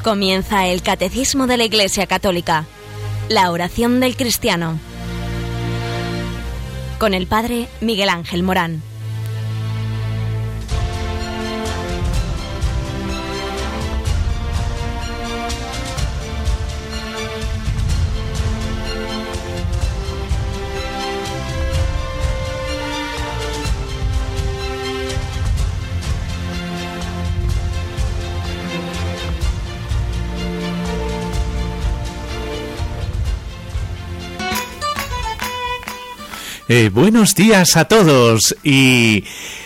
Comienza el Catecismo de la Iglesia Católica, la oración del cristiano, con el Padre Miguel Ángel Morán. Buenos días a todos y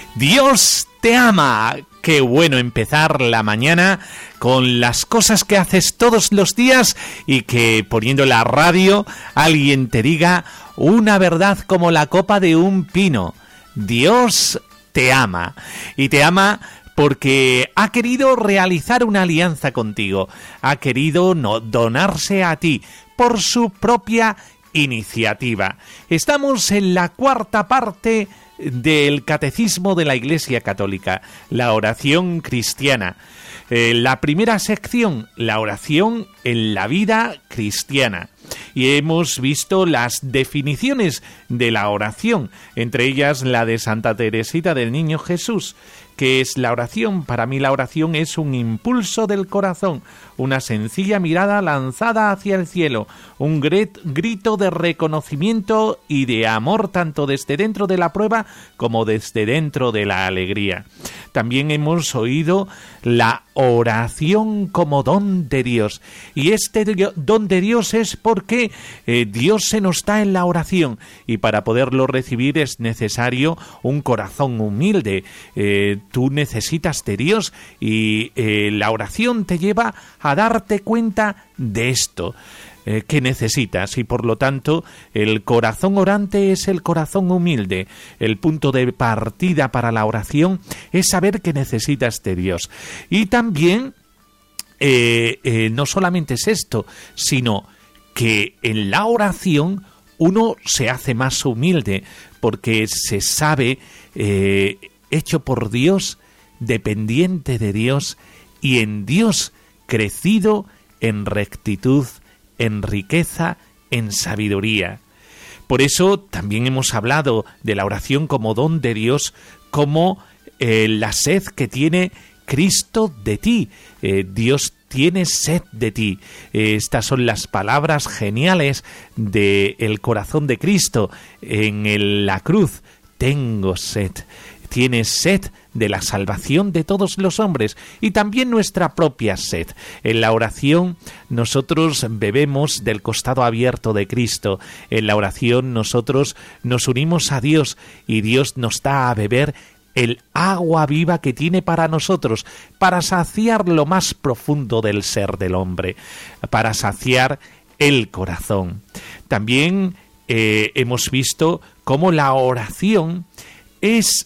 Dios te ama. Qué bueno empezar la mañana con las cosas que haces todos los días y que poniendo la radio alguien te diga una verdad como la copa de un pino. Dios te ama y te ama porque ha querido realizar una alianza contigo, ha querido donarse a ti por su propia iniciativa. Estamos en la cuarta parte del Catecismo de la Iglesia Católica, la oración cristiana. La primera sección, la oración en la vida cristiana. Y hemos visto las definiciones de la oración, entre ellas la de Santa Teresita del Niño Jesús. ¿Qué es la oración? Para mí la oración es un impulso del corazón, una sencilla mirada lanzada hacia el cielo, un grito de reconocimiento y de amor tanto desde dentro de la prueba como desde dentro de la alegría. También hemos oído la oración como don de Dios. Y este don de Dios es porque Dios se nos da en la oración y para poderlo recibir es necesario un corazón humilde. Tú necesitas de Dios y la oración te lleva a darte cuenta de esto que necesitas y por lo tanto el corazón orante es el corazón humilde. El punto de partida para la oración es saber que necesitas de Dios. Y también no solamente es esto, sino que en la oración uno se hace más humilde porque se sabe hecho por Dios, dependiente de Dios y en Dios crecido en rectitud, en riqueza, en sabiduría. Por eso también hemos hablado de la oración como don de Dios, como la sed que tiene Cristo de ti. Dios tiene sed de ti. Estas son las palabras geniales del corazón de Cristo en la cruz. Tengo sed. Tienes sed de la salvación de todos los hombres y también nuestra propia sed. En la oración nosotros bebemos del costado abierto de Cristo. En la oración nosotros nos unimos a Dios y Dios nos da a beber el agua viva que tiene para nosotros, para saciar lo más profundo del ser del hombre, para saciar el corazón. También hemos visto cómo la oración es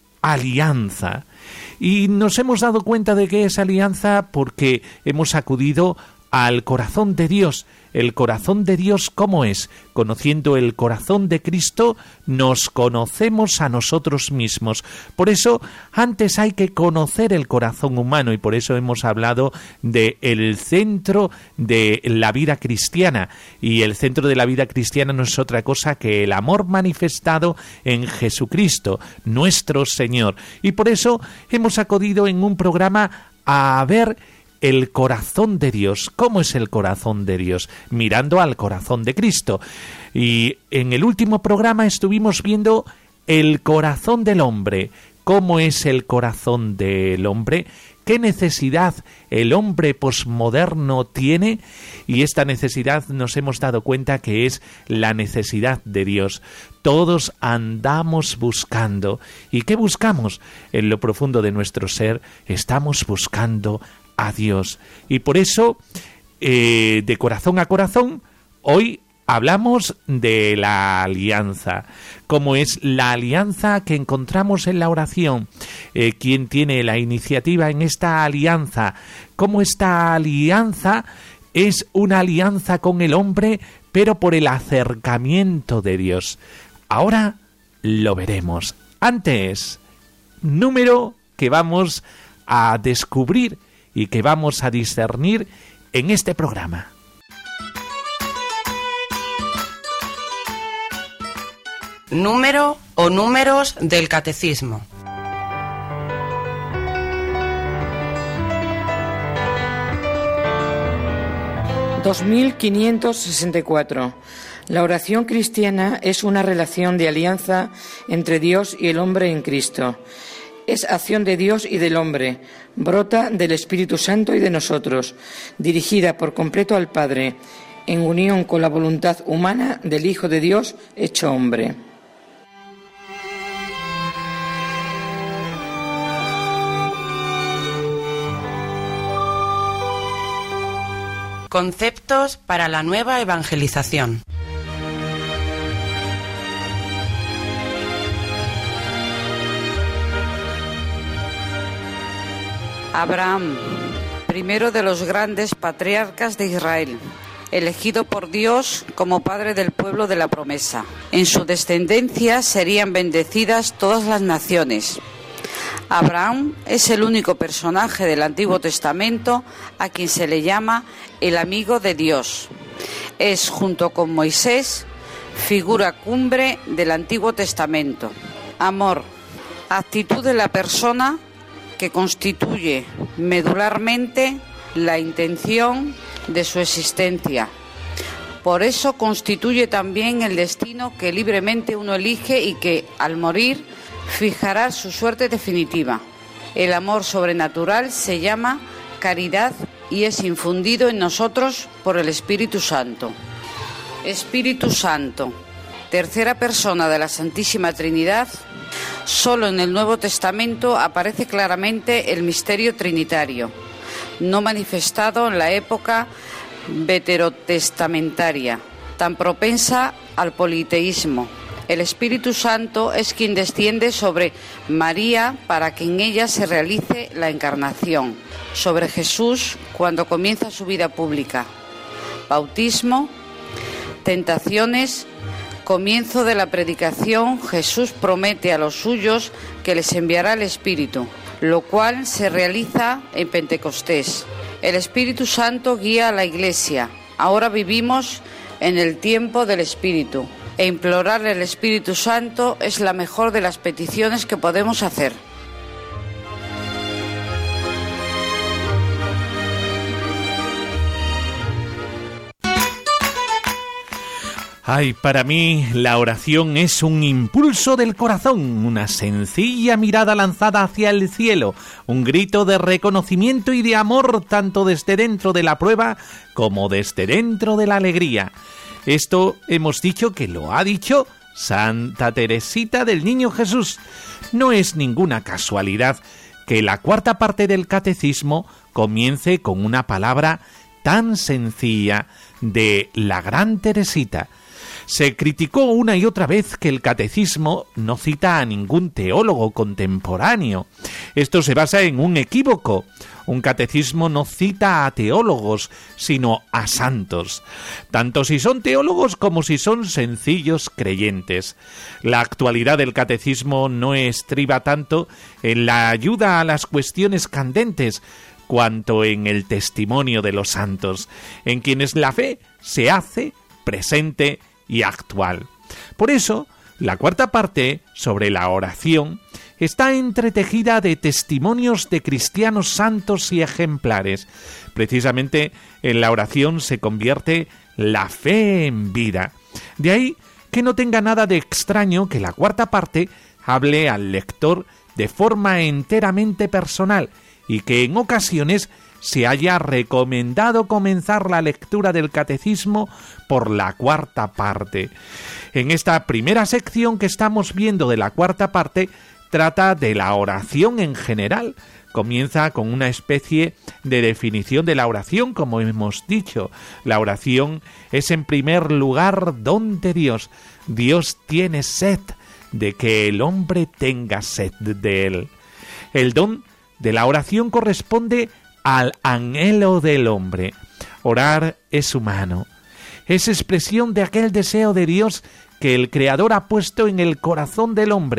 alianza. Y nos hemos dado cuenta de que es alianza porque hemos acudido al corazón de Dios. El corazón de Dios, ¿cómo es? Conociendo el corazón de Cristo, nos conocemos a nosotros mismos. Por eso, antes hay que conocer el corazón humano y por eso hemos hablado del centro de la vida cristiana. Y el centro de la vida cristiana no es otra cosa que el amor manifestado en Jesucristo, nuestro Señor. Y por eso hemos acudido en un programa a ver el corazón de Dios. ¿Cómo es el corazón de Dios? Mirando al corazón de Cristo. Y en el último programa estuvimos viendo el corazón del hombre. ¿Cómo es el corazón del hombre? ¿Qué necesidad el hombre posmoderno tiene? Y esta necesidad nos hemos dado cuenta que es la necesidad de Dios. Todos andamos buscando. ¿Y qué buscamos? En lo profundo de nuestro ser estamos buscando a Dios. Y por eso, de corazón a corazón, hoy hablamos de la alianza. ¿Cómo es la alianza que encontramos en la oración? ¿Quién tiene la iniciativa en esta alianza? ¿Cómo esta alianza es una alianza con el hombre, pero por el acercamiento de Dios? Ahora lo veremos. Antes, número que vamos a descubrir y que vamos a discernir en este programa. Número o números del catecismo. (2564). La oración cristiana es una relación de alianza entre Dios y el hombre en Cristo. Es acción de Dios y del hombre, brota del Espíritu Santo y de nosotros, dirigida por completo al Padre, en unión con la voluntad humana del Hijo de Dios hecho hombre. Conceptos para la nueva evangelización. Abraham, primero de los grandes patriarcas de Israel, elegido por Dios como padre del pueblo de la promesa. En su descendencia serían bendecidas todas las naciones. Abraham es el único personaje del Antiguo Testamento a quien se le llama el amigo de Dios. Es, junto con Moisés, figura cumbre del Antiguo Testamento. Amor, actitud de la persona que constituye medularmente la intención de su existencia. Por eso constituye también el destino que libremente uno elige y que, al morir, fijará su suerte definitiva. El amor sobrenatural se llama caridad y es infundido en nosotros por el Espíritu Santo. Espíritu Santo, tercera persona de la Santísima Trinidad. Solo en el Nuevo Testamento aparece claramente el misterio trinitario, no manifestado en la época veterotestamentaria, tan propensa al politeísmo. El Espíritu Santo es quien desciende sobre María para que en ella se realice la encarnación, sobre Jesús cuando comienza su vida pública. Bautismo, tentaciones, comienzo de la predicación. Jesús promete a los suyos que les enviará el Espíritu, lo cual se realiza en Pentecostés. El Espíritu Santo guía a la Iglesia. Ahora vivimos en el tiempo del Espíritu. E implorar al Espíritu Santo es la mejor de las peticiones que podemos hacer. Ay, para mí la oración es un impulso del corazón, una sencilla mirada lanzada hacia el cielo, un grito de reconocimiento y de amor tanto desde dentro de la prueba como desde dentro de la alegría. Esto hemos dicho que lo ha dicho Santa Teresita del Niño Jesús. No es ninguna casualidad que la cuarta parte del catecismo comience con una palabra tan sencilla de la gran Teresita. Se criticó una y otra vez que el catecismo no cita a ningún teólogo contemporáneo. Esto se basa en un equívoco. Un catecismo no cita a teólogos, sino a santos, tanto si son teólogos como si son sencillos creyentes. La actualidad del catecismo no estriba tanto en la ayuda a las cuestiones candentes, cuanto en el testimonio de los santos, en quienes la fe se hace presente y actual. Por eso, la cuarta parte, sobre la oración, está entretejida de testimonios de cristianos santos y ejemplares. Precisamente en la oración se convierte la fe en vida. De ahí que no tenga nada de extraño que la cuarta parte hable al lector de forma enteramente personal y que en ocasiones se haya recomendado comenzar la lectura del catecismo por la cuarta parte. En esta primera sección que estamos viendo de la cuarta parte, trata de la oración en general. Comienza con una especie de definición de la oración, como hemos dicho. La oración es en primer lugar don de Dios. Dios tiene sed de que el hombre tenga sed de él. El don de la oración corresponde al anhelo del hombre. Orar es humano. Es expresión de aquel deseo de Dios que el Creador ha puesto en el corazón del hombre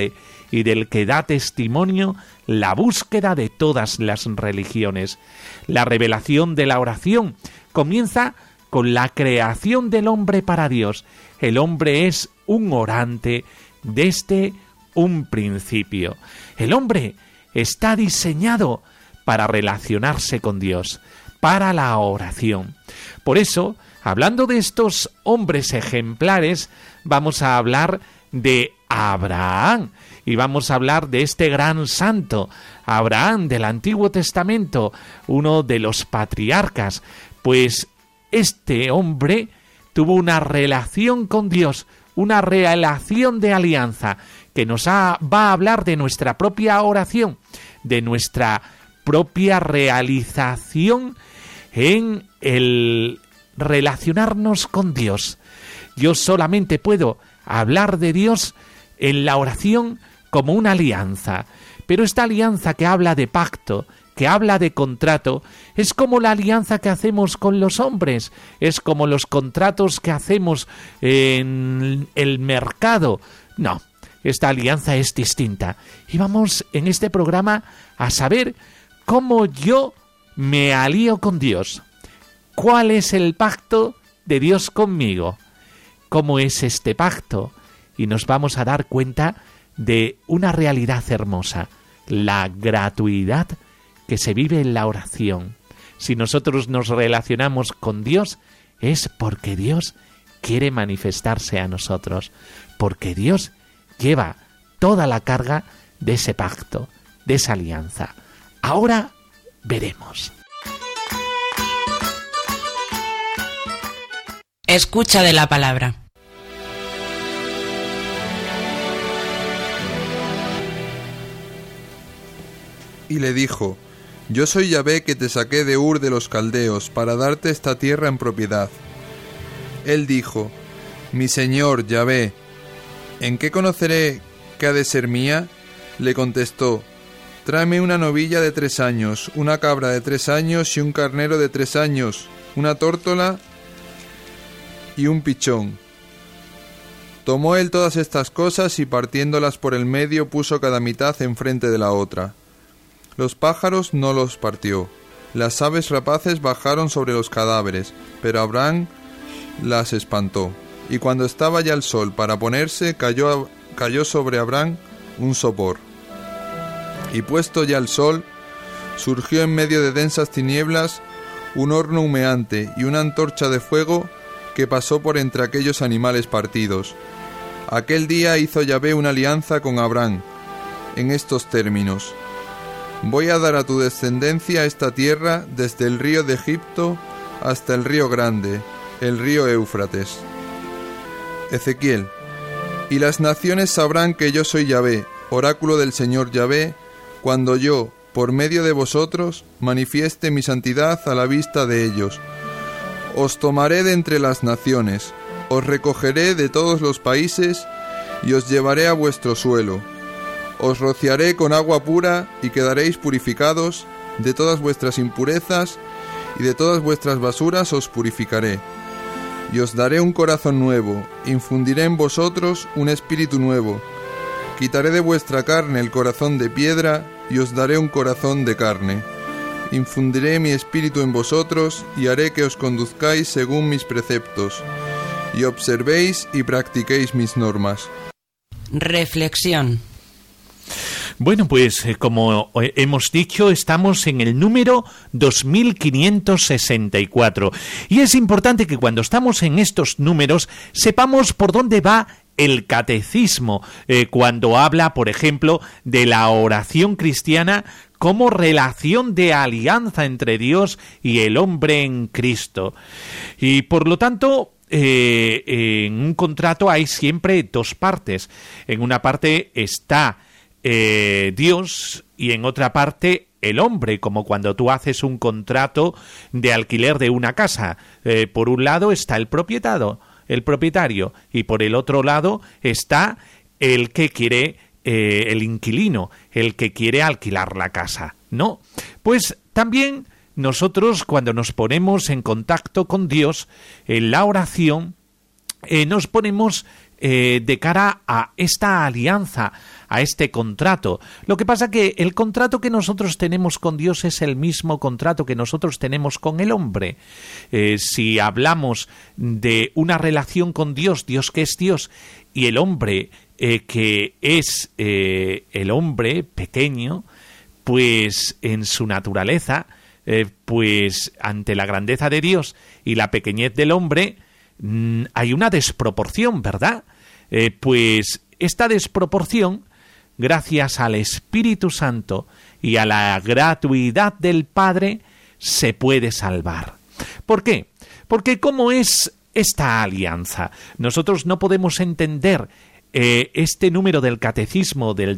y del que da testimonio la búsqueda de todas las religiones. La revelación de la oración comienza con la creación del hombre para Dios. El hombre es un orante desde un principio. El hombre está diseñado para relacionarse con Dios, para la oración. Por eso, hablando de estos hombres ejemplares, vamos a hablar de Abraham y vamos a hablar de este gran santo, Abraham del Antiguo Testamento, uno de los patriarcas, pues este hombre tuvo una relación con Dios, una relación de alianza, que nos va a hablar de nuestra propia oración, de nuestra propia realización en el relacionarnos con Dios. Yo solamente puedo hablar de Dios en la oración como una alianza, pero esta alianza que habla de pacto, que habla de contrato, es como la alianza que hacemos con los hombres, es como los contratos que hacemos en el mercado. No, esta alianza es distinta. Y vamos en este programa a saber cómo yo me alío con Dios. ¿Cuál es el pacto de Dios conmigo? ¿Cómo es este pacto? Y nos vamos a dar cuenta de una realidad hermosa, la gratuidad que se vive en la oración. Si nosotros nos relacionamos con Dios, es porque Dios quiere manifestarse a nosotros, porque Dios lleva toda la carga de ese pacto, de esa alianza. Ahora veremos. Escucha de la palabra. Y le dijo: Yo soy Yahvé, que te saqué de Ur de los Caldeos para darte esta tierra en propiedad. Él dijo: Mi señor Yahvé, ¿en qué conoceré que ha de ser mía? Le contestó: Tráeme una novilla de 3 años, una cabra de 3 años y un carnero de 3 años, una tórtola y un pichón. Tomó él todas estas cosas y partiéndolas por el medio puso cada mitad enfrente de la otra. Los pájaros no los partió. Las aves rapaces bajaron sobre los cadáveres, pero Abraham las espantó. Y cuando estaba ya el sol para ponerse, cayó sobre Abraham un sopor. Y puesto ya el sol, surgió en medio de densas tinieblas un horno humeante y una antorcha de fuego que pasó por entre aquellos animales partidos. Aquel día hizo Yahvé una alianza con Abraham en estos términos: Voy a dar a tu descendencia esta tierra desde el río de Egipto hasta el río grande, el río Éufrates. Ezequiel: Y las naciones sabrán que yo soy Yahvé, oráculo del Señor Yahvé, cuando yo, por medio de vosotros, manifieste mi santidad a la vista de ellos. Os tomaré de entre las naciones, os recogeré de todos los países y os llevaré a vuestro suelo. Os rociaré con agua pura y quedaréis purificados, de todas vuestras impurezas y de todas vuestras basuras os purificaré. Y os daré un corazón nuevo, infundiré en vosotros un espíritu nuevo. Quitaré de vuestra carne el corazón de piedra y os daré un corazón de carne. Infundiré mi espíritu en vosotros y haré que os conduzcáis según mis preceptos, y observéis y practiquéis mis normas. Reflexión. Bueno, pues como hemos dicho, estamos en el número 2564. Y es importante que cuando estamos en estos números sepamos por dónde va el catecismo, cuando habla, por ejemplo, de la oración cristiana como relación de alianza entre Dios y el hombre en Cristo. Y por lo tanto, en un contrato hay siempre 2 partes. En una parte está Dios y en otra parte el hombre, como cuando tú haces un contrato de alquiler de una casa. Por un lado está el propietario, y por el otro lado está el que quiere, el inquilino, el que quiere alquilar la casa, ¿no? Pues también nosotros, cuando nos ponemos en contacto con Dios en la oración, nos ponemos de cara a esta alianza, a este contrato. Lo que pasa que el contrato que nosotros tenemos con Dios es el mismo contrato que nosotros tenemos con el hombre. Si hablamos de una relación con Dios, Dios que es Dios, y el hombre que es el hombre pequeño, pues en su naturaleza, pues ante la grandeza de Dios y la pequeñez del hombre, hay una desproporción, ¿verdad? Pues esta desproporción, gracias al Espíritu Santo y a la gratuidad del Padre, se puede salvar. ¿Por qué? Porque ¿cómo es esta alianza? Nosotros no podemos entender este número del Catecismo del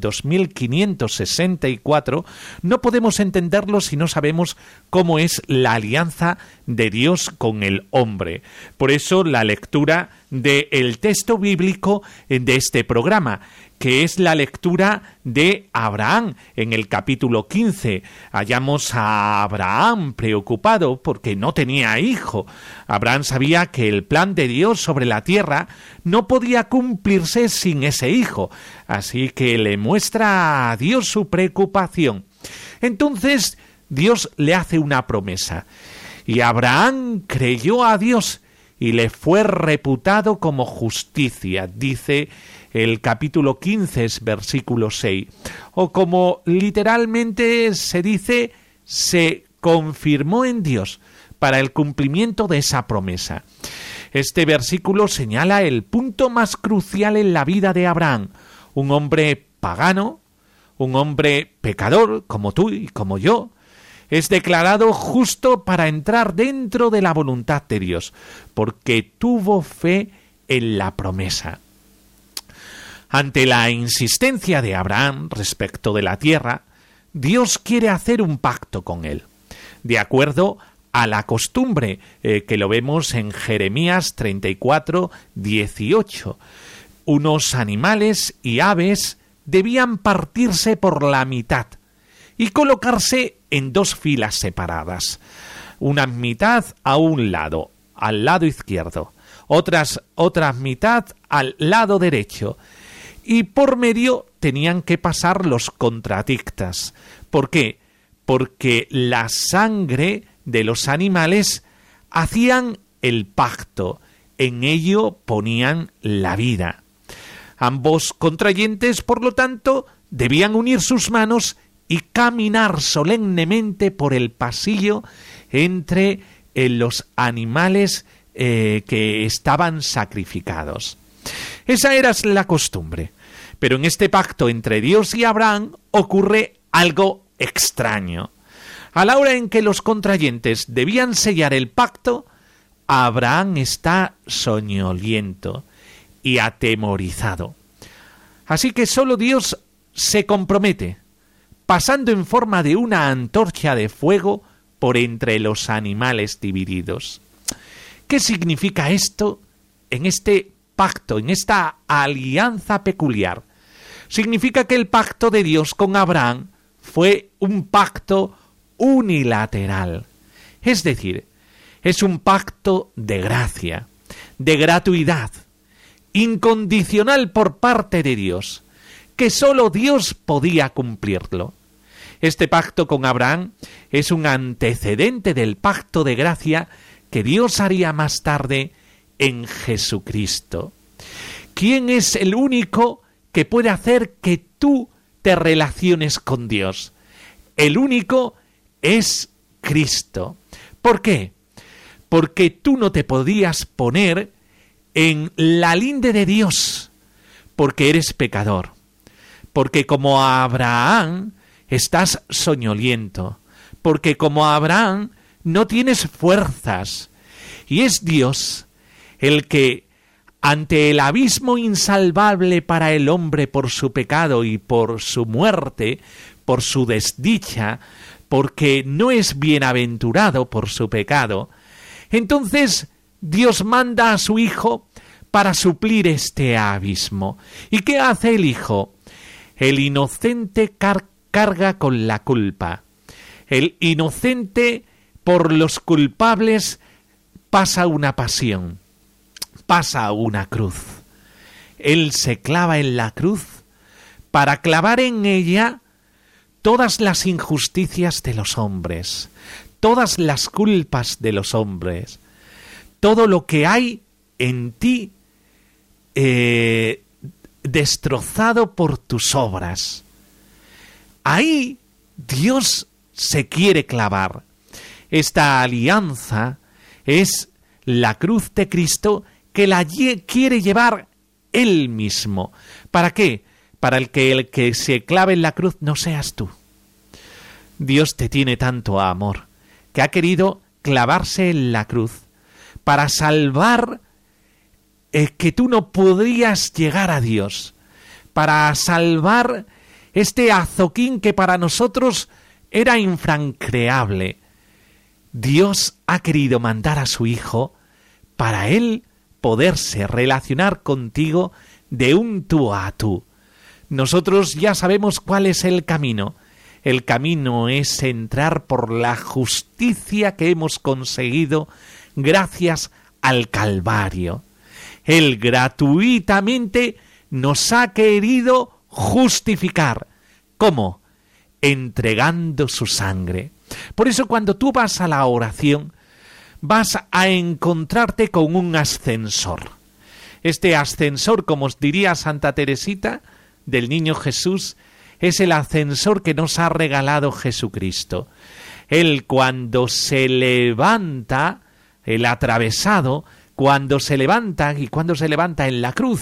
2564, no podemos entenderlo si no sabemos cómo es la alianza de Dios con el hombre. Por eso la lectura del texto bíblico de este programa, que es la lectura de Abraham en el capítulo 15. Hallamos a Abraham preocupado porque no tenía hijo. Abraham sabía que el plan de Dios sobre la tierra no podía cumplirse sin ese hijo, así que le muestra a Dios su preocupación. Entonces Dios le hace una promesa, y Abraham creyó a Dios y le fue reputado como justicia, dice el capítulo 15, versículo 6. O como literalmente se dice, se confirmó en Dios para el cumplimiento de esa promesa. Este versículo señala el punto más crucial en la vida de Abraham, un hombre pagano, un hombre pecador, como tú y como yo, es declarado justo para entrar dentro de la voluntad de Dios, porque tuvo fe en la promesa. Ante la insistencia de Abraham respecto de la tierra, Dios quiere hacer un pacto con él, de acuerdo a la costumbre que lo vemos en Jeremías 34, 18. Unos animales y aves debían partirse por la mitad y colocarse en dos filas separadas, una mitad a un lado, al lado izquierdo, otra mitad al lado derecho, y por medio tenían que pasar los contratictas. ¿Por qué? Porque la sangre de los animales hacían el pacto, en ello ponían la vida. Ambos contrayentes, por lo tanto, debían unir sus manos y caminar solemnemente por el pasillo entre los animales que estaban sacrificados. Esa era la costumbre. Pero en este pacto entre Dios y Abraham ocurre algo extraño. A la hora en que los contrayentes debían sellar el pacto, Abraham está soñoliento y atemorizado. Así que solo Dios se compromete, pasando en forma de una antorcha de fuego por entre los animales divididos. ¿Qué significa esto en este pacto, en esta alianza peculiar? Significa que el pacto de Dios con Abraham fue un pacto unilateral. Es decir, es un pacto de gracia, de gratuidad, incondicional por parte de Dios, que sólo Dios podía cumplirlo. Este pacto con Abraham es un antecedente del pacto de gracia que Dios haría más tarde en Jesucristo. ¿Quién es el único que puede hacer que tú te relaciones con Dios? El único es Cristo. ¿Por qué? Porque tú no te podías poner en la linde de Dios, porque eres pecador, porque como Abraham estás soñoliento, porque como Abraham no tienes fuerzas, y es Dios el que, ante el abismo insalvable para el hombre por su pecado y por su muerte, por su desdicha, porque no es bienaventurado por su pecado, entonces Dios manda a su Hijo para suplir este abismo. ¿Y qué hace el Hijo? El inocente carga con la culpa. El inocente por los culpables pasa una pasión, pasa una cruz. Él se clava en la cruz para clavar en ella todas las injusticias de los hombres, todas las culpas de los hombres, todo lo que hay en ti destrozado por tus obras. Ahí Dios se quiere clavar. Esta alianza es la cruz de Cristo, que la quiere llevar Él mismo. ¿Para qué? Para el que se clave en la cruz no seas tú. Dios te tiene tanto amor que ha querido clavarse en la cruz para salvar que tú no podrías llegar a Dios, para salvar este azoquín que para nosotros era infranqueable. Dios ha querido mandar a su Hijo para Él poderse relacionar contigo de un tú a tú. Nosotros ya sabemos cuál es el camino. El camino es entrar por la justicia que hemos conseguido gracias al Calvario. Él gratuitamente nos ha querido justificar. ¿Cómo? Entregando su sangre. Por eso cuando tú vas a la oración, vas a encontrarte con un ascensor. Este ascensor, como os diría Santa Teresita del Niño Jesús, es el ascensor que nos ha regalado Jesucristo. Él, cuando se levanta, el atravesado, cuando se levanta en la cruz,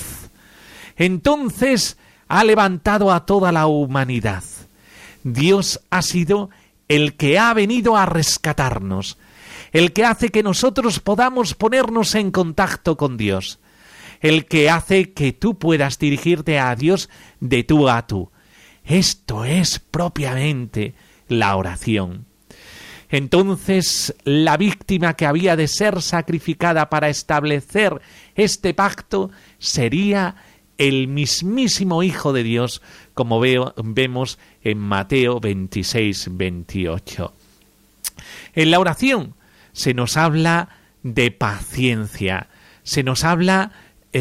entonces ha levantado a toda la humanidad. Dios ha sido el que ha venido a rescatarnos, el que hace que nosotros podamos ponernos en contacto con Dios, el que hace que tú puedas dirigirte a Dios de tú a tú. Esto es propiamente la oración. Entonces, la víctima que había de ser sacrificada para establecer este pacto sería el mismísimo Hijo de Dios, como vemos en Mateo 26-28. En la oración se nos habla de paciencia, se nos habla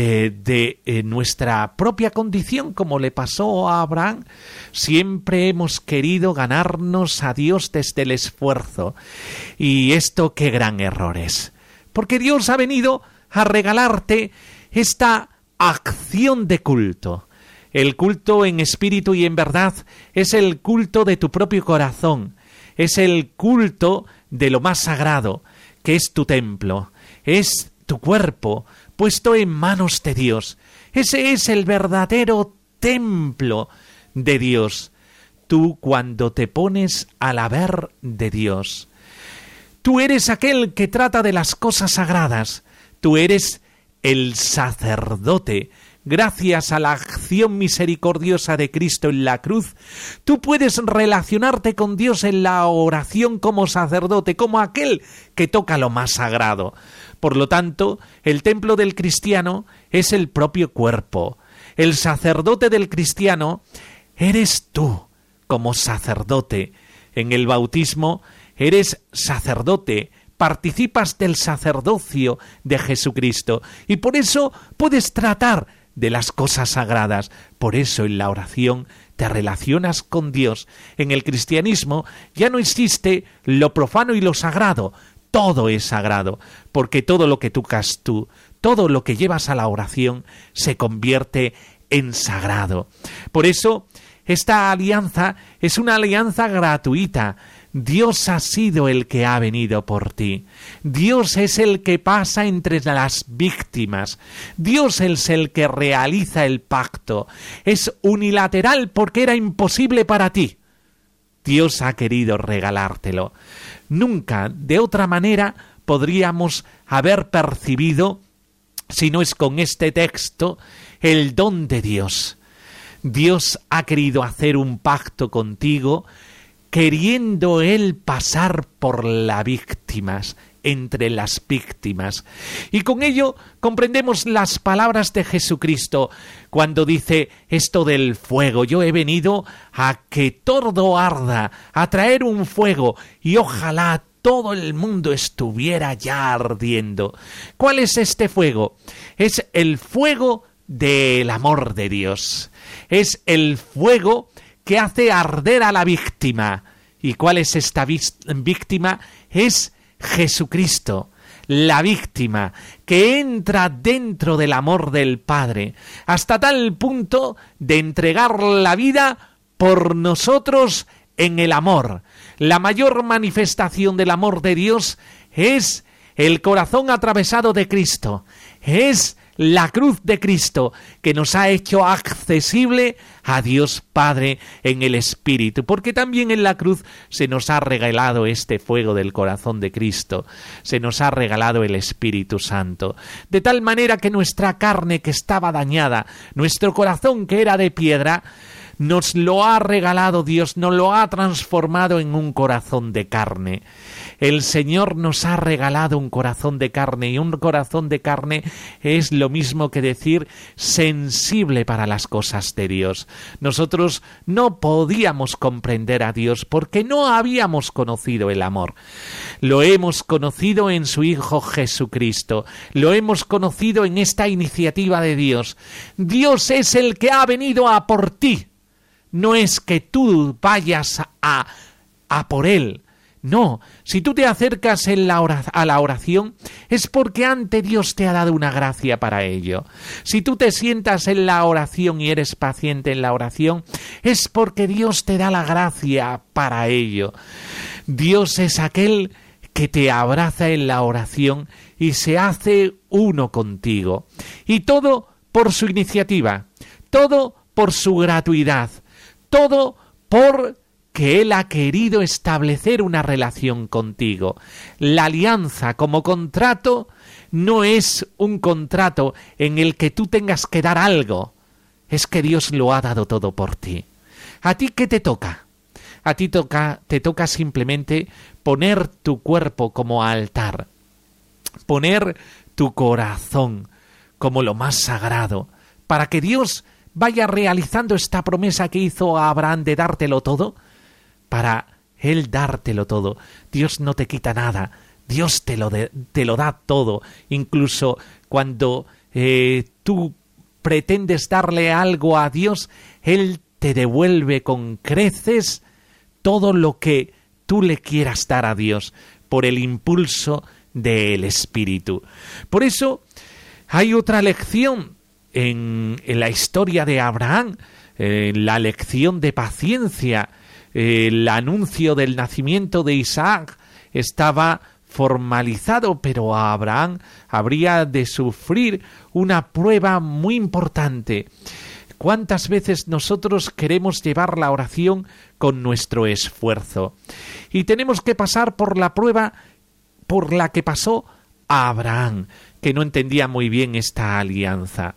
de nuestra propia condición, como le pasó a Abraham. Siempre hemos querido ganarnos a Dios desde el esfuerzo. Y esto qué gran error es. Porque Dios ha venido a regalarte esta acción de culto. El culto en espíritu y en verdad es el culto de tu propio corazón. Es el culto de lo más sagrado, que es tu templo. Es tu cuerpo puesto en manos de Dios. Ese es el verdadero templo de Dios. Tú, cuando te pones al haber de Dios, tú eres aquel que trata de las cosas sagradas. Tú eres el sacerdote. Gracias a la acción misericordiosa de Cristo en la cruz, tú puedes relacionarte con Dios en la oración como sacerdote, como aquel que toca lo más sagrado. Por lo tanto, el templo del cristiano es el propio cuerpo. El sacerdote del cristiano eres tú como sacerdote. En el bautismo eres sacerdote, participas del sacerdocio de Jesucristo y por eso puedes tratar de las cosas sagradas. Por eso en la oración te relacionas con Dios. En el cristianismo ya no existe lo profano y lo sagrado. Todo es sagrado, porque todo lo que tocas tú, todo lo que llevas a la oración, se convierte en sagrado. Por eso, esta alianza es una alianza gratuita. Dios ha sido el que ha venido por ti. Dios es el que pasa entre las víctimas. Dios es el que realiza el pacto. Es unilateral porque era imposible para ti. Dios ha querido regalártelo. Nunca, de otra manera, podríamos haber percibido, si no es con este texto, el don de Dios. Dios ha querido hacer un pacto contigo, queriendo Él pasar por las víctimas, entre las víctimas. Y con ello comprendemos las palabras de Jesucristo cuando dice esto del fuego. Yo he venido a que todo arda, a traer un fuego, y ojalá todo el mundo estuviera ya ardiendo. ¿Cuál es este fuego? Es el fuego del amor de Dios. Es el fuego que hace arder a la víctima. ¿Y cuál es esta víctima? Es Jesucristo, la víctima que entra dentro del amor del Padre, hasta tal punto de entregar la vida por nosotros en el amor. La mayor manifestación del amor de Dios es el corazón atravesado de Cristo, es la cruz de Cristo que nos ha hecho accesible a Dios Padre en el Espíritu, porque también en la cruz se nos ha regalado este fuego del corazón de Cristo, se nos ha regalado el Espíritu Santo, de tal manera que nuestra carne que estaba dañada, nuestro corazón que era de piedra, nos lo ha regalado Dios, nos lo ha transformado en un corazón de carne. El Señor nos ha regalado un corazón de carne, y un corazón de carne es lo mismo que decir sensible para las cosas de Dios. Nosotros no podíamos comprender a Dios porque no habíamos conocido el amor. Lo hemos conocido en su Hijo Jesucristo, lo hemos conocido en esta iniciativa de Dios. Dios es el que ha venido a por ti. No es que tú vayas a por Él. No, si tú te acercas a la oración es porque ante Dios te ha dado una gracia para ello. Si tú te sientas en la oración y eres paciente en la oración es porque Dios te da la gracia para ello. Dios es aquel que te abraza en la oración y se hace uno contigo. Y todo por su iniciativa, todo por su gratuidad, todo porque Él ha querido establecer una relación contigo. La alianza como contrato no es un contrato en el que tú tengas que dar algo. Es que Dios lo ha dado todo por ti. ¿A ti qué te toca? A ti te toca simplemente poner tu cuerpo como altar, poner tu corazón como lo más sagrado, para que Dios vaya realizando esta promesa que hizo a Abraham de dártelo todo, para Él dártelo todo. Dios no te quita nada, Dios te lo da todo. Incluso cuando tú pretendes darle algo a Dios, Él te devuelve con creces todo lo que tú le quieras dar a Dios, por el impulso del Espíritu. Por eso hay otra lección en la historia de Abraham, la lección de paciencia. El anuncio del nacimiento de Isaac estaba formalizado, pero Abraham habría de sufrir una prueba muy importante. ¿Cuántas veces nosotros queremos llevar la oración con nuestro esfuerzo? Y tenemos que pasar por la prueba por la que pasó Abraham, que no entendía muy bien esta alianza.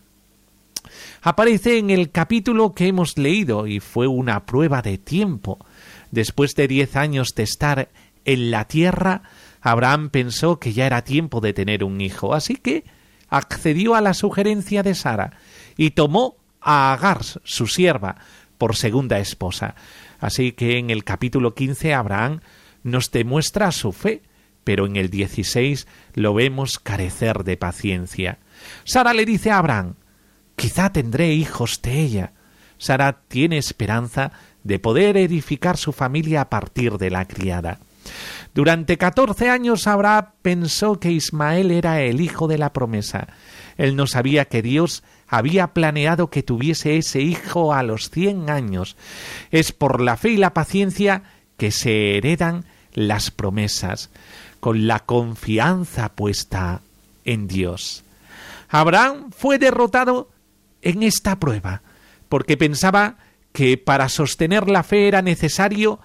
Aparece en el capítulo que hemos leído y fue una prueba de tiempo. Después de 10 años de estar en la tierra, Abraham pensó que ya era tiempo de tener un hijo, así que accedió a la sugerencia de Sara y tomó a Agar, su sierva, por segunda esposa. Así que en el capítulo 15 Abraham nos demuestra su fe, pero en el 16 lo vemos carecer de paciencia. Sara le dice a Abraham: quizá tendré hijos de ella. Sara tiene esperanza de poder edificar su familia a partir de la criada. Durante 14 años Abraham pensó que Ismael era el hijo de la promesa. Él no sabía que Dios había planeado que tuviese ese hijo a los 100 años. Es por la fe y la paciencia que se heredan las promesas, con la confianza puesta en Dios. Abraham fue derrotado en esta prueba, porque pensaba que para sostener la fe era necesario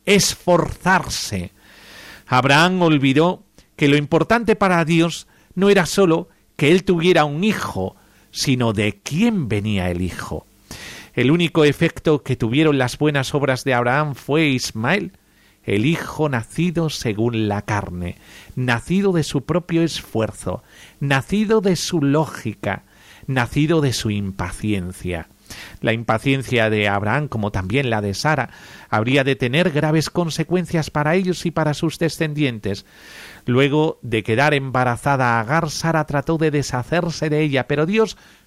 esforzarse. Abraham olvidó que lo importante para Dios no era sólo que él tuviera un hijo, sino de quién venía el hijo. El único efecto que tuvieron las buenas obras de Abraham fue Ismael, el hijo nacido según la carne, nacido de su propio esfuerzo, nacido de su lógica, nacido de su impaciencia. La impaciencia de Abraham, como también la de Sara, habría de tener graves consecuencias para ellos y para sus descendientes. Luego de quedar embarazada Agar, Sara trató de deshacerse de ella, pero Dios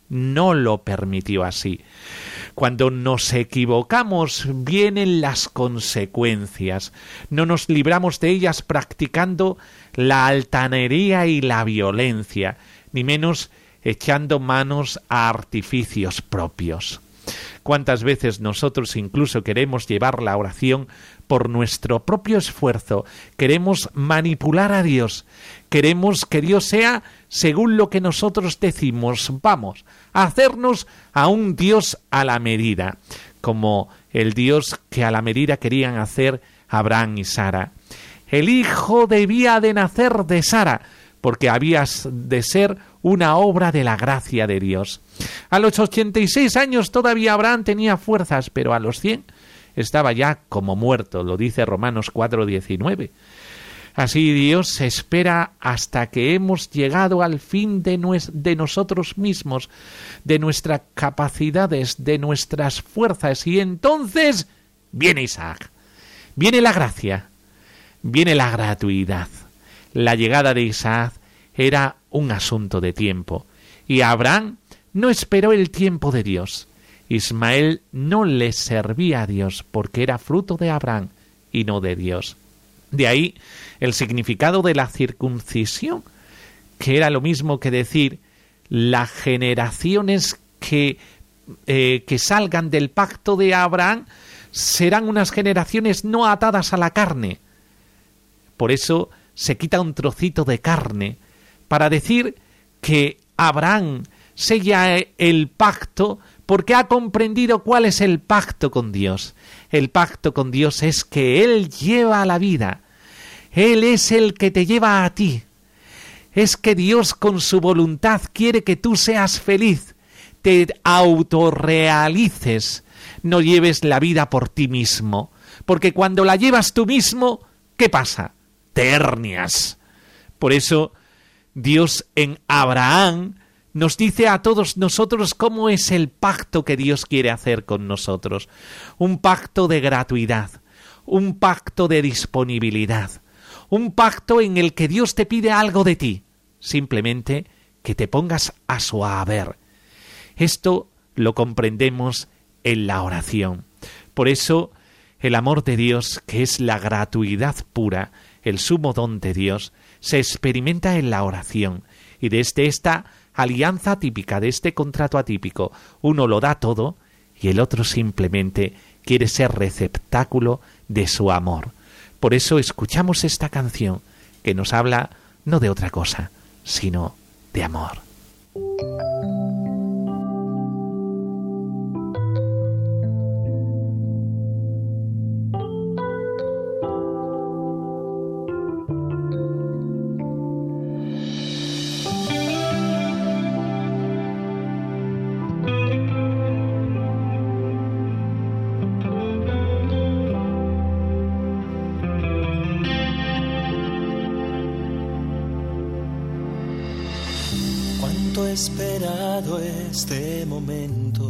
no lo permitió así. Cuando nos equivocamos vienen las consecuencias. No nos libramos de ellas practicando la altanería y la violencia, ni menos echando manos a artificios propios. ¿Cuántas veces nosotros incluso queremos llevar la oración por nuestro propio esfuerzo? Queremos manipular a Dios. Queremos que Dios sea según lo que nosotros decimos. Vamos a hacernos a un Dios a la medida, como el Dios que a la medida querían hacer Abraham y Sara. El hijo debía de nacer de Sara, porque había de ser una obra de la gracia de Dios. A los 86 años todavía Abraham tenía fuerzas, pero a los 100 estaba ya como muerto, lo dice Romanos 4:19. Así Dios espera hasta que hemos llegado al fin de nosotros mismos, de nuestras capacidades, de nuestras fuerzas, y entonces viene Isaac, viene la gracia, viene la gratuidad. La llegada de Isaac era un asunto de tiempo, y Abraham no esperó el tiempo de Dios. Ismael no le servía a Dios porque era fruto de Abraham y no de Dios. De ahí el significado de la circuncisión, que era lo mismo que decir las generaciones que salgan del pacto de Abraham serán unas generaciones no atadas a la carne. Por eso se quita un trocito de carne para decir que Abraham sella el pacto porque ha comprendido cuál es el pacto con Dios. El pacto con Dios es que Él lleva la vida. Él es el que te lleva a ti. Es que Dios con su voluntad quiere que tú seas feliz, te autorrealices, no lleves la vida por ti mismo. Porque cuando la llevas tú mismo, ¿qué pasa? Te hernias. Por eso Dios en Abraham nos dice a todos nosotros cómo es el pacto que Dios quiere hacer con nosotros. Un pacto de gratuidad, un pacto de disponibilidad, un pacto en el que Dios te pide algo de ti, simplemente que te pongas a su haber. Esto lo comprendemos en la oración. Por eso el amor de Dios, que es la gratuidad pura, el sumo don de Dios, se experimenta en la oración, y desde esta alianza típica, de este contrato atípico, uno lo da todo y el otro simplemente quiere ser receptáculo de su amor. Por eso escuchamos esta canción que nos habla no de otra cosa, sino de amor. Esperado este momento,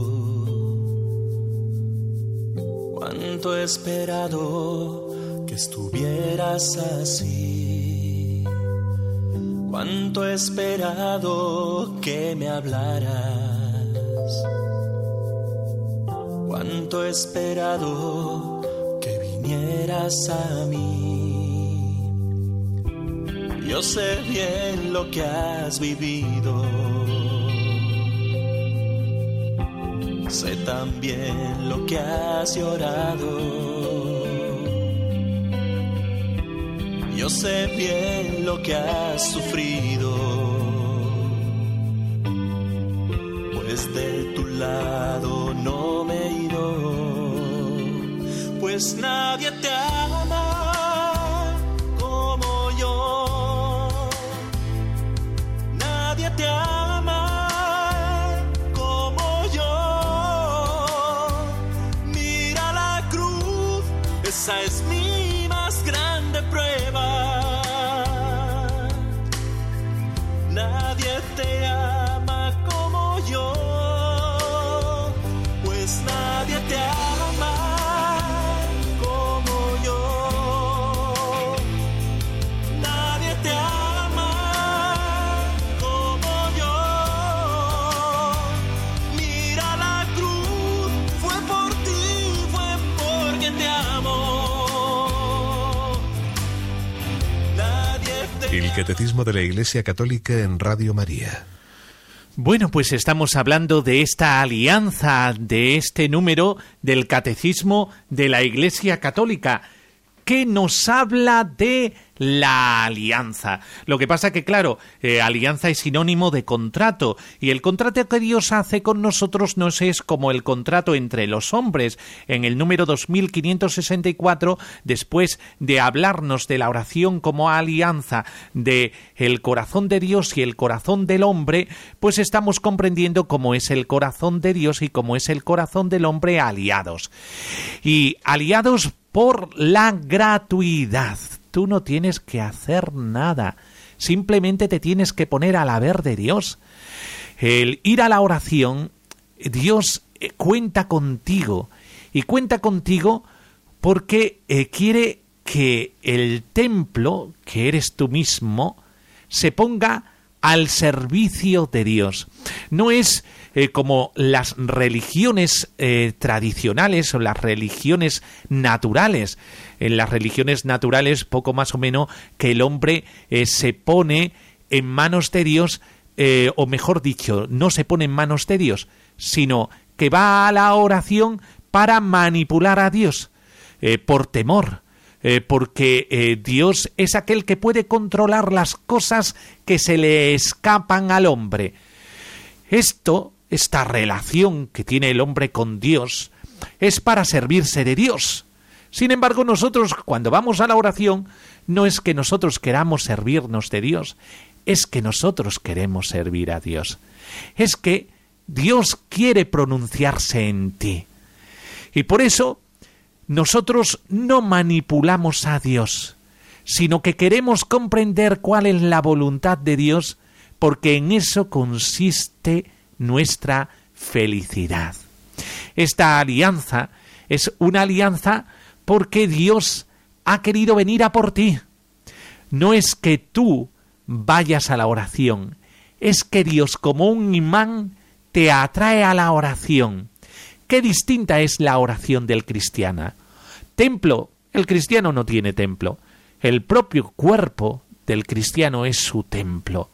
cuánto he esperado que estuvieras así, cuánto he esperado que me hablaras, cuánto he esperado que vinieras a mí. Yo sé bien lo que has vivido, sé también lo que has llorado. Yo sé bien lo que has sufrido, pues de tu lado no me he ido, pues nadie te ama como yo. Te ama como yo. Mira la cruz, esa es mi más grande prueba. Nadie te ama como yo, pues nadie te ama como yo. Nadie te ama. El Catecismo de la Iglesia Católica en Radio María. Bueno, pues estamos hablando de esta alianza, de este número del Catecismo de la Iglesia Católica, que nos habla de la alianza. Lo que pasa que, claro, alianza es sinónimo de contrato, y el contrato que Dios hace con nosotros no es como el contrato entre los hombres. En el número 2564, después de hablarnos de la oración como alianza de el corazón de Dios y el corazón del hombre, pues estamos comprendiendo cómo es el corazón de Dios y cómo es el corazón del hombre aliados. Y aliados por la gratuidad. Tú no tienes que hacer nada, simplemente te tienes que poner al haber de Dios. El ir a la oración, Dios cuenta contigo, y cuenta contigo porque quiere que el templo, que eres tú mismo, se ponga al servicio de Dios. No es como las religiones tradicionales o las religiones naturales. En las religiones naturales, poco más o menos, que el hombre se pone en manos de Dios, o mejor dicho, no se pone en manos de Dios, sino que va a la oración para manipular a Dios, por temor. Porque Dios es aquel que puede controlar las cosas que se le escapan al hombre. Esta relación que tiene el hombre con Dios es para servirse de Dios. Sin embargo, nosotros, cuando vamos a la oración, no es que nosotros queramos servirnos de Dios, es que nosotros queremos servir a Dios. Es que Dios quiere pronunciarse en ti. Y por eso nosotros no manipulamos a Dios, sino que queremos comprender cuál es la voluntad de Dios, porque en eso consiste nuestra felicidad. Esta alianza es una alianza porque Dios ha querido venir a por ti. No es que tú vayas a la oración, es que Dios, como un imán, te atrae a la oración. Qué distinta es la oración del cristiano. Templo, el cristiano no tiene templo. El propio cuerpo del cristiano es su templo.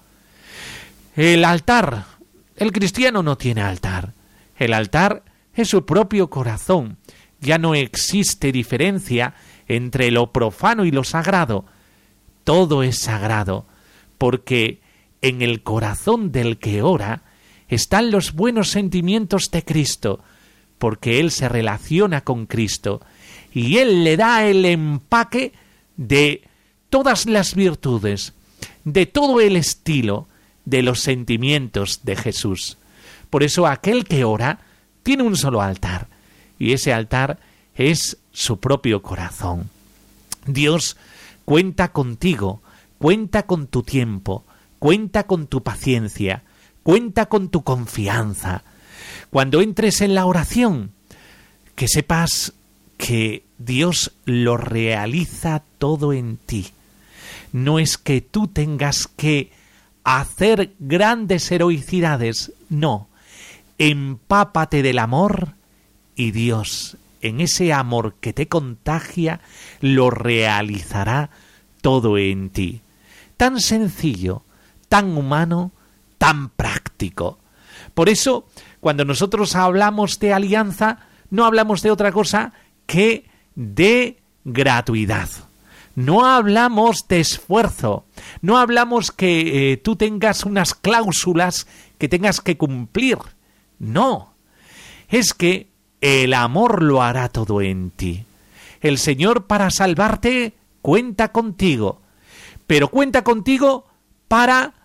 El altar, el cristiano no tiene altar. El altar es su propio corazón. Ya no existe diferencia entre lo profano y lo sagrado. Todo es sagrado, porque en el corazón del que ora están los buenos sentimientos de Cristo, porque Él se relaciona con Cristo y Él le da el empaque de todas las virtudes, de todo el estilo de los sentimientos de Jesús. Por eso aquel que ora tiene un solo altar, y ese altar es su propio corazón. Dios cuenta contigo, cuenta con tu tiempo, cuenta con tu paciencia, cuenta con tu confianza. Cuando entres en la oración, que sepas que Dios lo realiza todo en ti. No es que tú tengas que hacer grandes heroicidades, no. Empápate del amor y Dios, en ese amor que te contagia, lo realizará todo en ti. Tan sencillo, tan humano, tan práctico. Por eso, cuando nosotros hablamos de alianza, no hablamos de otra cosa que de gratuidad. No hablamos de esfuerzo, no hablamos que tú tengas unas cláusulas que tengas que cumplir. No, es que el amor lo hará todo en ti. El Señor, para salvarte, cuenta contigo, pero cuenta contigo para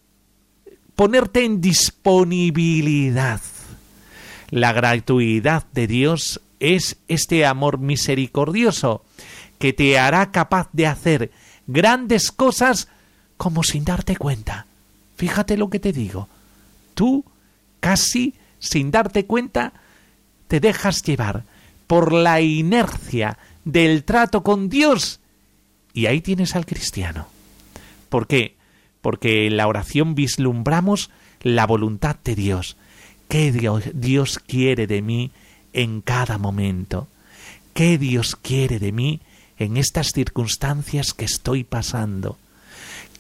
ponerte en disponibilidad. La gratuidad de Dios es este amor misericordioso que te hará capaz de hacer grandes cosas como sin darte cuenta. Fíjate lo que te digo. Tú, casi sin darte cuenta, te dejas llevar por la inercia del trato con Dios, y ahí tienes al cristiano. ¿Por qué? Porque en la oración vislumbramos la voluntad de Dios. ¿Qué Dios quiere de mí en cada momento? ¿Qué Dios quiere de mí en estas circunstancias que estoy pasando?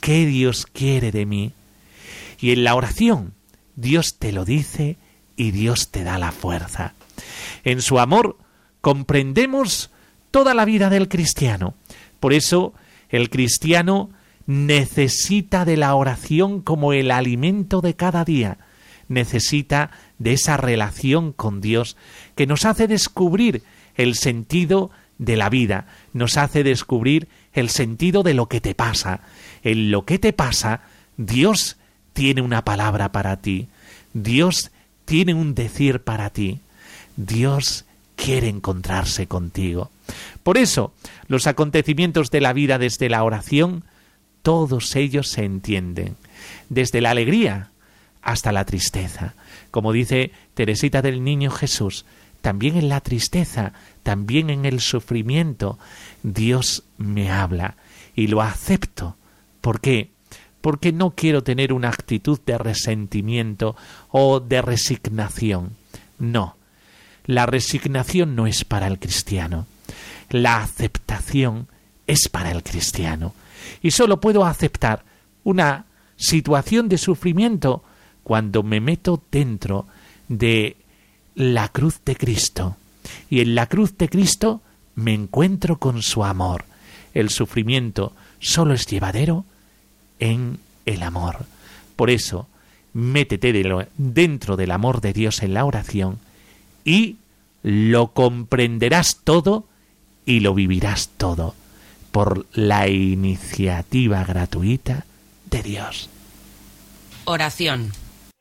¿Qué Dios quiere de mí? Y en la oración, Dios te lo dice y Dios te da la fuerza. En su amor comprendemos toda la vida del cristiano. Por eso, el cristiano necesita de la oración como el alimento de cada día. Necesita de esa relación con Dios que nos hace descubrir el sentido de la vida, nos hace descubrir el sentido de lo que te pasa. En lo que te pasa, Dios tiene una palabra para ti. Dios tiene un decir para ti. Dios quiere encontrarse contigo. Por eso, los acontecimientos de la vida desde la oración, todos ellos se entienden, desde la alegría hasta la tristeza. Como dice Teresita del Niño Jesús, también en la tristeza, también en el sufrimiento, Dios me habla y lo acepto. ¿Por qué? Porque no quiero tener una actitud de resentimiento o de resignación. No, la resignación no es para el cristiano. La aceptación es para el cristiano. Y solo puedo aceptar una situación de sufrimiento cuando me meto dentro de la cruz de Cristo. Y en la cruz de Cristo me encuentro con su amor. El sufrimiento solo es llevadero en el amor. Por eso, métete dentro del amor de Dios en la oración y lo comprenderás todo y lo vivirás todo por la iniciativa gratuita de Dios. Oración.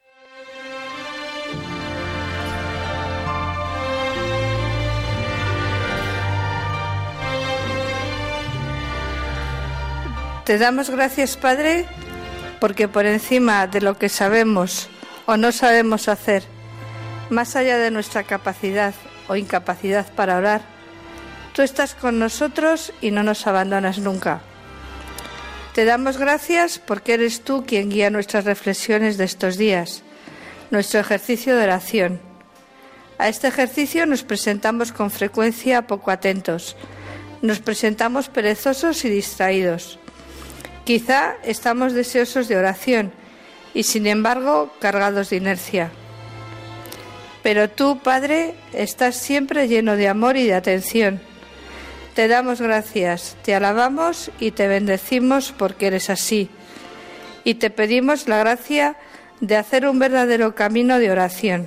Te damos gracias, Padre, porque por encima de lo que sabemos o no sabemos hacer, más allá de nuestra capacidad o incapacidad para orar, tú estás con nosotros y no nos abandonas nunca. Te damos gracias porque eres tú quien guía nuestras reflexiones de estos días, nuestro ejercicio de oración. A este ejercicio nos presentamos con frecuencia poco atentos, nos presentamos perezosos y distraídos. Quizá estamos deseosos de oración y, sin embargo, cargados de inercia. Pero tú, Padre, estás siempre lleno de amor y de atención. Te damos gracias, te alabamos y te bendecimos porque eres así. Y te pedimos la gracia de hacer un verdadero camino de oración.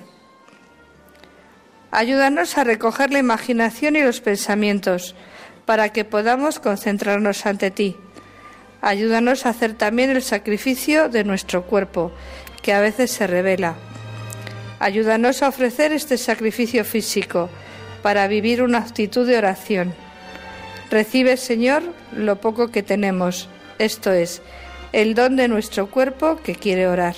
Ayúdanos a recoger la imaginación y los pensamientos para que podamos concentrarnos ante ti. Ayúdanos a hacer también el sacrificio de nuestro cuerpo, que a veces se revela. Ayúdanos a ofrecer este sacrificio físico para vivir una actitud de oración. Recibe, Señor, lo poco que tenemos, esto es, el don de nuestro cuerpo que quiere orar.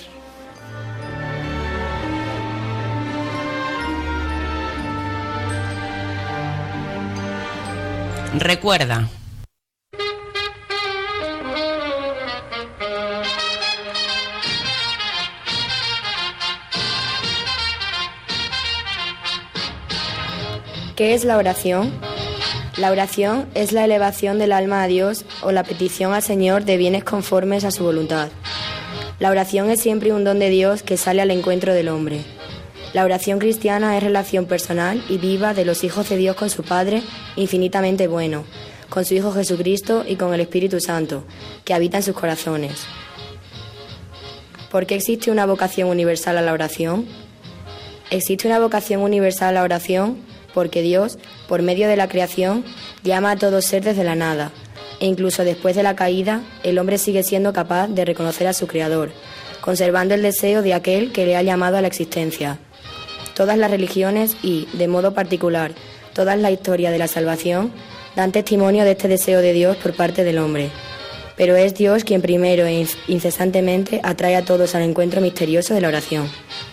Recuerda. ¿Qué es la oración? La oración es la elevación del alma a Dios o la petición al Señor de bienes conformes a su voluntad. La oración es siempre un don de Dios que sale al encuentro del hombre. La oración cristiana es relación personal y viva de los hijos de Dios con su Padre, infinitamente bueno, con su Hijo Jesucristo y con el Espíritu Santo, que habita en sus corazones. ¿Por qué existe una vocación universal a la oración? Existe una vocación universal a la oración porque Dios, por medio de la creación, llama a todo ser desde la nada, e incluso después de la caída, el hombre sigue siendo capaz de reconocer a su Creador, conservando el deseo de aquel que le ha llamado a la existencia. Todas las religiones y, de modo particular, toda la historia de la salvación dan testimonio de este deseo de Dios por parte del hombre. Pero es Dios quien primero e incesantemente atrae a todos al encuentro misterioso de la oración.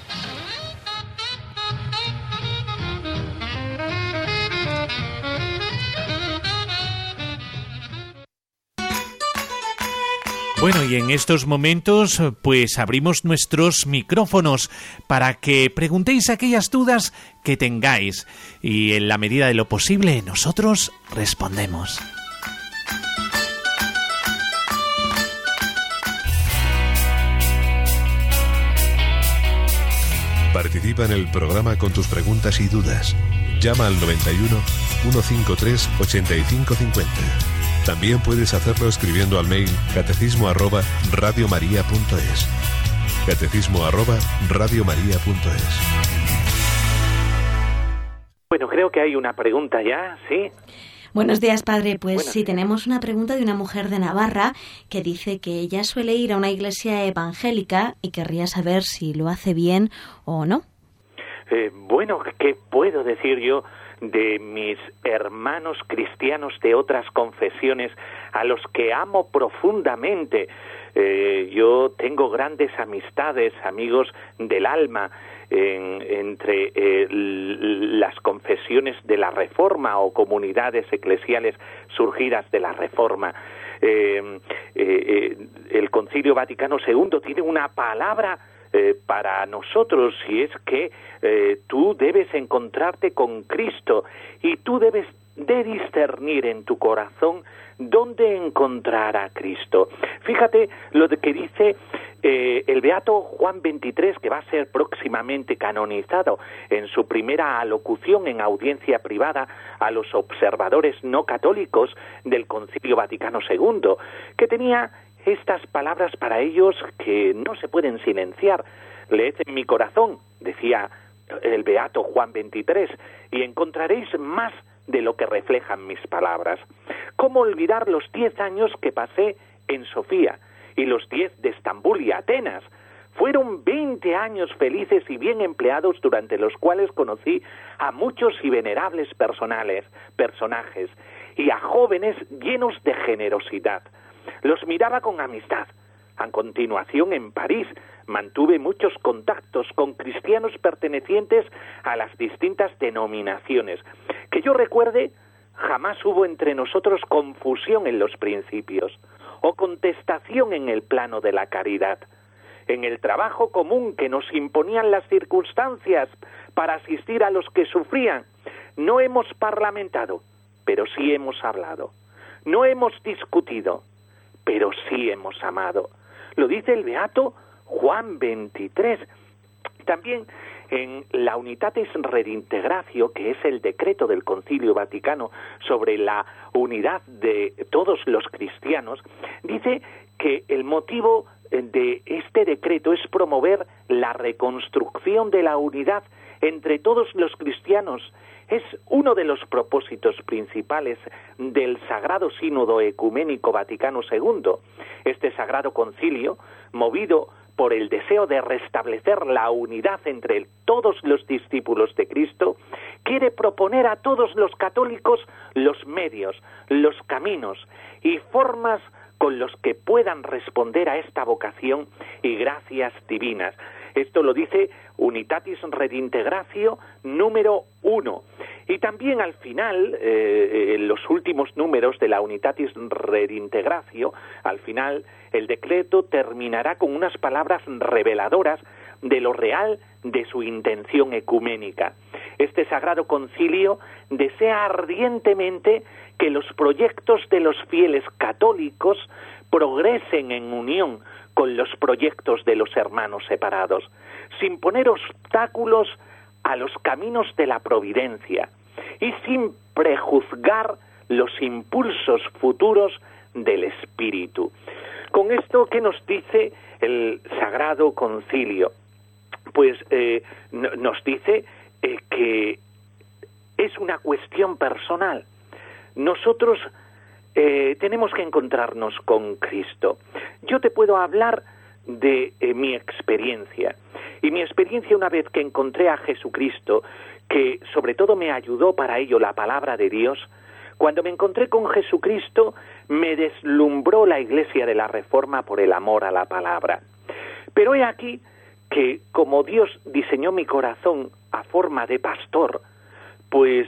Bueno, y en estos momentos pues abrimos nuestros micrófonos para que preguntéis aquellas dudas que tengáis y en la medida de lo posible nosotros respondemos. Participa en el programa con tus preguntas y dudas. Llama al 91 153 8550. También puedes hacerlo escribiendo al mail catecismo@radiomaria.es. catecismo@radiomaria.es. Bueno, creo que hay una pregunta ya, ¿sí? Buenos días, padre. Pues Buenos sí, días. tenemos una pregunta de una mujer de Navarra que dice que ella suele ir a una iglesia evangélica y querría saber si lo hace bien o no. Bueno, ¿qué puedo decir yo de mis hermanos cristianos de otras confesiones a los que amo profundamente? Yo tengo grandes amistades, amigos del alma, entre las confesiones de la Reforma o comunidades eclesiales surgidas de la Reforma. El Concilio Vaticano II tiene una palabra para nosotros, y es que tú debes encontrarte con Cristo y tú debes de discernir en tu corazón dónde encontrar a Cristo. Fíjate lo que dice el beato Juan XXIII, que va a ser próximamente canonizado, en su primera alocución en audiencia privada a los observadores no católicos del Concilio Vaticano II, que tenía estas palabras para ellos que no se pueden silenciar. Leed en mi corazón, decía el beato Juan XXIII, y encontraréis más de lo que reflejan mis palabras. ¿Cómo olvidar los 10 años que pasé en Sofía y los 10 de Estambul y Atenas? Fueron 20 años felices y bien empleados, durante los cuales conocí a muchos y venerables personajes y a jóvenes llenos de generosidad. Los miraba con amistad. A continuación, en París, mantuve muchos contactos con cristianos pertenecientes a las distintas denominaciones. Que yo recuerde, jamás hubo entre nosotros confusión en los principios o contestación en el plano de la caridad. En el trabajo común que nos imponían las circunstancias para asistir a los que sufrían, no hemos parlamentado, pero sí hemos hablado. No hemos discutido, pero sí hemos amado. Lo dice el beato Juan XXIII. También en la Unitatis Redintegratio, que es el decreto del Concilio Vaticano sobre la unidad de todos los cristianos, dice que el motivo de este decreto es promover la reconstrucción de la unidad entre todos los cristianos. Es uno de los propósitos principales del Sagrado Sínodo Ecuménico Vaticano II. Este Sagrado Concilio, movido por el deseo de restablecer la unidad entre todos los discípulos de Cristo, quiere proponer a todos los católicos los medios, los caminos y formas con los que puedan responder a esta vocación y gracias divinas. Esto lo dice Unitatis Redintegratio número 1. Y también al final, en los últimos números de la Unitatis Redintegratio, al final el decreto terminará con unas palabras reveladoras de lo real de su intención ecuménica. Este Sagrado Concilio desea ardientemente que los proyectos de los fieles católicos progresen en unión con los proyectos de los hermanos separados, sin poner obstáculos a los caminos de la providencia y sin prejuzgar los impulsos futuros del Espíritu. Con esto, ¿qué nos dice el Sagrado Concilio? Pues nos dice que es una cuestión personal. Nosotros tenemos que encontrarnos con Cristo. Yo te puedo hablar de mi experiencia. Y mi experiencia, una vez que encontré a Jesucristo, que sobre todo me ayudó para ello la palabra de Dios, cuando me encontré con Jesucristo, me deslumbró la Iglesia de la Reforma por el amor a la palabra. Pero he aquí que, como Dios diseñó mi corazón a forma de pastor, pues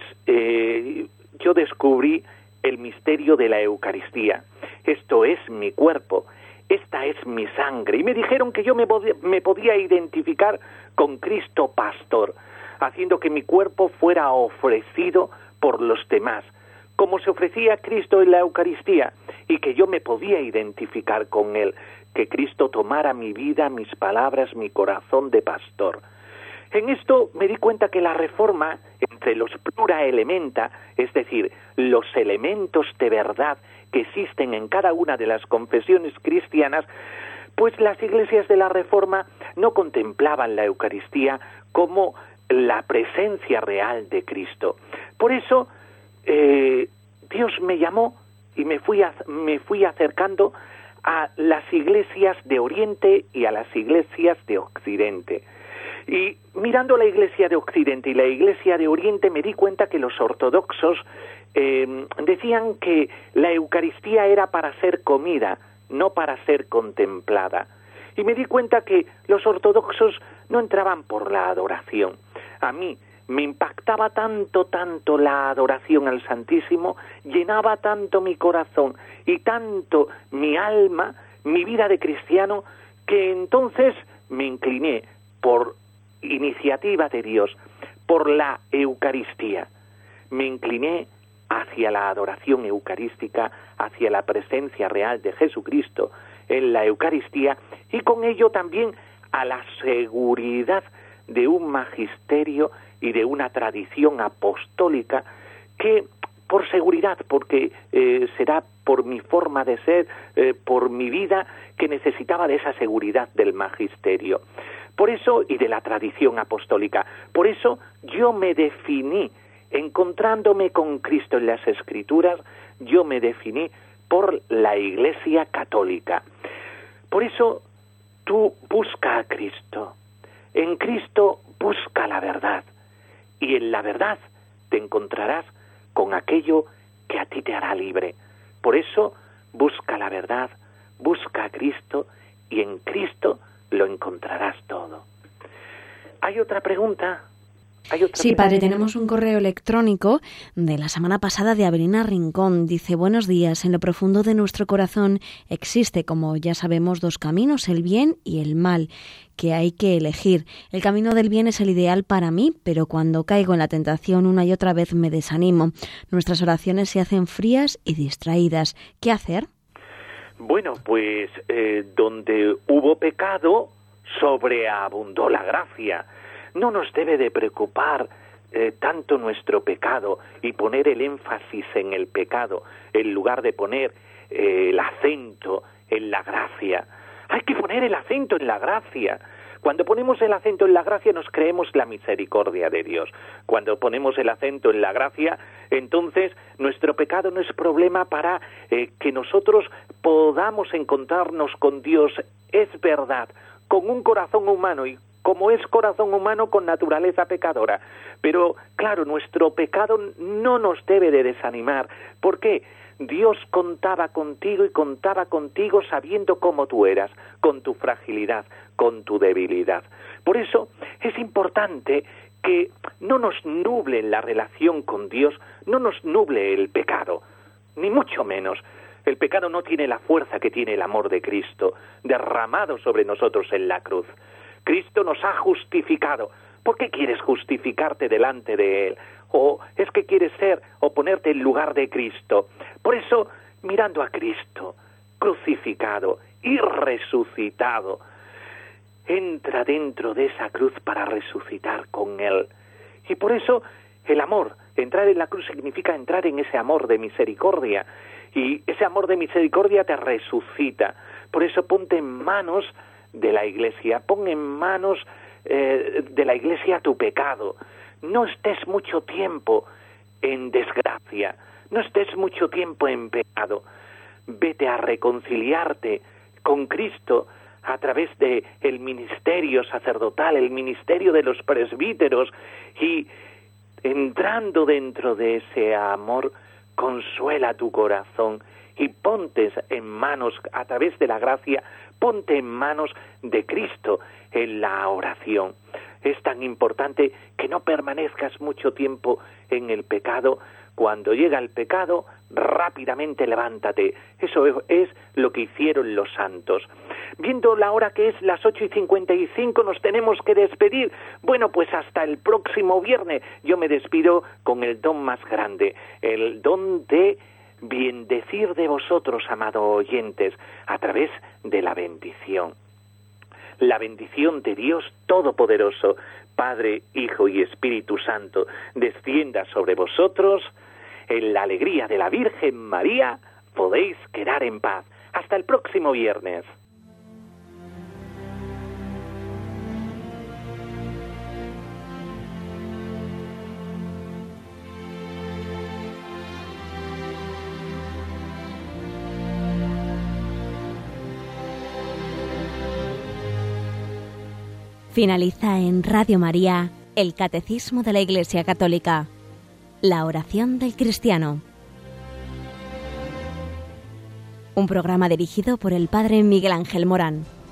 yo descubrí el misterio de la Eucaristía. Esto es mi cuerpo, esta es mi sangre. Y me dijeron que yo me podía identificar con Cristo pastor, haciendo que mi cuerpo fuera ofrecido por los demás, como se ofrecía Cristo en la Eucaristía, y que yo me podía identificar con Él, que Cristo tomara mi vida, mis palabras, mi corazón de pastor. En esto me di cuenta que la Reforma, entre los plura elementa, es decir, los elementos de verdad que existen en cada una de las confesiones cristianas, pues las iglesias de la Reforma no contemplaban la Eucaristía como la presencia real de Cristo. Por eso Dios me llamó y me fui acercando a las iglesias de Oriente y a las iglesias de Occidente. Y mirando la iglesia de Occidente y la iglesia de Oriente me di cuenta que los ortodoxos decían que la Eucaristía era para ser comida, no para ser contemplada. Y me di cuenta que los ortodoxos no entraban por la adoración. A mí me impactaba tanto la adoración al Santísimo, llenaba tanto mi corazón y tanto mi alma, mi vida de cristiano, que entonces me incliné por iniciativa de Dios, por la Eucaristía. Me incliné hacia la adoración eucarística, hacia la presencia real de Jesucristo en la Eucaristía y con ello también a la seguridad de un magisterio y de una tradición apostólica que, por seguridad, porque será por mi forma de ser, por mi vida, que necesitaba de esa seguridad del magisterio. Por eso, y de la tradición apostólica, por eso yo me definí, encontrándome con Cristo en las Escrituras, yo me definí por la Iglesia Católica. Por eso, tú busca a Cristo. En Cristo busca la verdad. Y en la verdad te encontrarás con aquello que a ti te hará libre. Por eso, busca la verdad, busca a Cristo, y en Cristo lo encontrarás todo. ¿Hay otra pregunta? Sí, padre, tenemos un correo electrónico de la semana pasada de Avelina Rincón. Dice: buenos días, en lo profundo de nuestro corazón existe, como ya sabemos, dos caminos, el bien y el mal, que hay que elegir. El camino del bien es el ideal para mí, pero cuando caigo en la tentación una y otra vez me desanimo. Nuestras oraciones se hacen frías y distraídas. ¿Qué hacer? Bueno, pues donde hubo pecado, sobreabundó la gracia. No nos debe de preocupar tanto nuestro pecado y poner el énfasis en el pecado en lugar de poner el acento en la gracia. Hay que poner el acento en la gracia. Cuando ponemos el acento en la gracia nos creemos la misericordia de Dios. Cuando ponemos el acento en la gracia, entonces nuestro pecado no es problema para que nosotros podamos encontrarnos con Dios. Es verdad, con un corazón humano y como es corazón humano con naturaleza pecadora. Pero, claro, nuestro pecado no nos debe de desanimar. ¿Por qué? Dios contaba contigo y contaba contigo sabiendo cómo tú eras, con tu fragilidad, con tu debilidad. Por eso es importante que no nos nuble la relación con Dios, no nos nuble el pecado, ni mucho menos. El pecado no tiene la fuerza que tiene el amor de Cristo, derramado sobre nosotros en la cruz. Cristo nos ha justificado. ¿Por qué quieres justificarte delante de Él? ¿O es que quieres ser o ponerte en lugar de Cristo? Por eso, mirando a Cristo, crucificado y resucitado, entra dentro de esa cruz para resucitar con Él. Y por eso, el amor, entrar en la cruz significa entrar en ese amor de misericordia. Y ese amor de misericordia te resucita. Por eso ponte en manos de la Iglesia, pon en manos de la Iglesia tu pecado. No estés mucho tiempo en desgracia, no estés mucho tiempo en pecado. Vete a reconciliarte con Cristo a través de el ministerio sacerdotal, el ministerio de los presbíteros, y entrando dentro de ese amor, consuela tu corazón y ponte en manos, a través de la gracia, ponte en manos de Cristo en la oración. Es tan importante que no permanezcas mucho tiempo en el pecado. Cuando llega el pecado, rápidamente levántate. Eso es lo que hicieron los santos. Viendo la hora que es las 8:55, nos tenemos que despedir. Bueno, pues hasta el próximo viernes. Yo me despido con el don más grande, el don de bendecir de vosotros, amados oyentes, a través de la bendición. la bendición de Dios Todopoderoso, Padre, Hijo y Espíritu Santo, descienda sobre vosotros. En la alegría de la Virgen María podéis quedar en paz. Hasta el próximo viernes. Finaliza en Radio María el Catecismo de la Iglesia Católica, la oración del cristiano. Un programa dirigido por el Padre Miguel Ángel Morán.